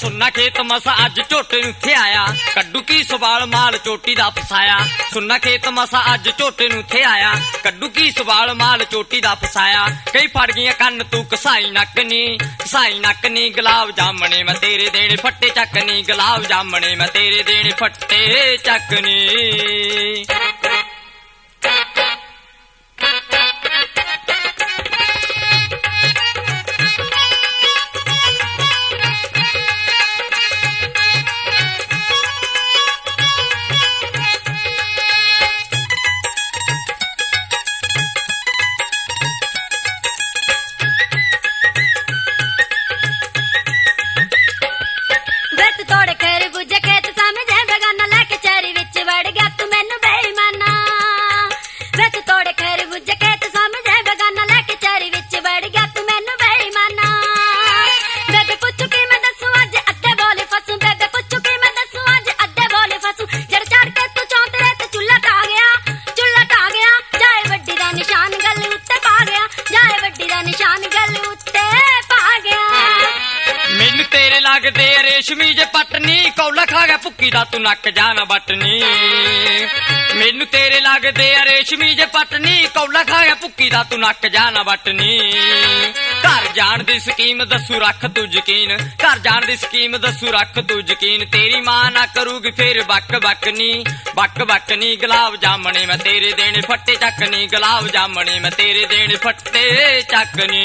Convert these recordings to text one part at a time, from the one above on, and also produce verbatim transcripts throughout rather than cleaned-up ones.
ਸੁੰਨਾ ਖੇਤ ਮਸਾ ਅੱਜ ਝੋਟੇ ਨੂੰ ਥੇ ਆਇਆ ਕੱਢੂ ਕੀ ਸਵਾਲ ਮਾਲ ਚੋਟੀ ਦਾ ਫਸਾਇਆ ਸੁੰਨਾ ਖੇਤ ਮਸਾ ਅੱਜ ਝੋਟੇ ਨੂੰ ਥੇ ਆਇਆ ਕੱਢੂ ਕੀ ਸਵਾਲ ਮਾਲ ਚੋਟੀ ਦਾ ਫਸਾਇਆ ਕਈ ਫੜ ਗਈਆਂ ਕੰਨ ਤੂੰ ਕਸਾਈ ਨੱਕ ਨੀ ਕਸਾਈ ਨੱਕ ਨੀ ਗੁਲਾਬ ਜਾਮਣੇ ਮੈਂ ਤੇਰੇ ਦੇਣੇ ਫੱਟੇ ਚੱਕ ਨੀ ਗੁਲਾਬ ਜਾਮਣੇ ਮੈਂ ਤੇਰੇ ਦੇਣੇ ਫੱਟੇ ਚੱਕ ਨੀ लगदे रेशमी जे पटनी कौला खा गया भुक्की दा तू नक जाना बटनी मैनू तेरे लगदे रेशमी जे पटनी कौला खा गया भुक्की दा तू नक जाना बटनी घर जान दी स्कीम दसू रख तू यकीन घर जान दी स्कीम दसू रख तू यकीन तेरी मां ना करूगी फिर बक बकनी बक बकनी गुलाब जामने मैं तेरे देने फट्टे चकनी गुलाब जामने मैं तेरे देने फट्टे चकनी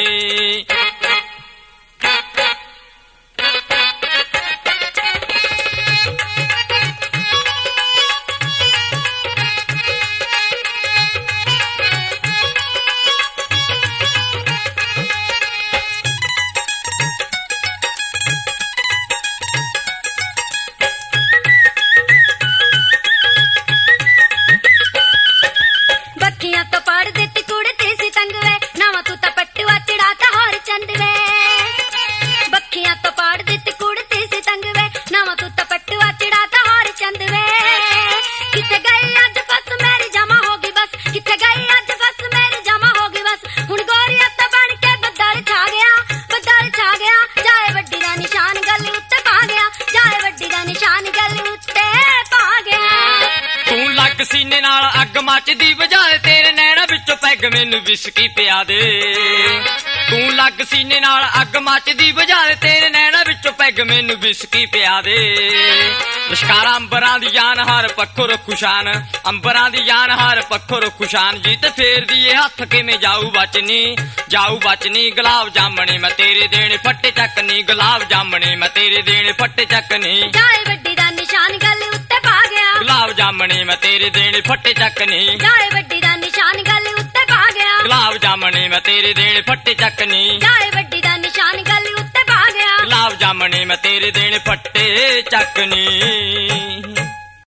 सीने नाल अग मचदी बजाए तेरे नैना विचों पैग मैनू विस्की पिया दे तू लग सीने नाल अग मचदी बजाए तेरे नैना विचों पैग मैनू विस्की पिया दे लश्कारा अंबरां दी जान हर पक्खों रखू शान अंबरां दी जान हर पक्खों रखू शान जी ते फेर दी हथ किवें जाऊ बचनी जाऊ बचनी गुलाब जामने मैं तेरे देने फट्टे चकनी गुलाब जामने मैं तेरे देने फट्टे चकनी जाए वड्डी दा निशान गल उत्ते पा गया गुलाब जामने मैं तेरे देने फट्टे चकनी जाए वड्डी दा निशान गल उत्ते पा गया गुलाब जामने मैं तेरे देने फट्टे चकनी जाए वड्डी दा निशान गल उत्ते पा गया गुलाब जामने मैं तेरे देने फट्टे चकनी।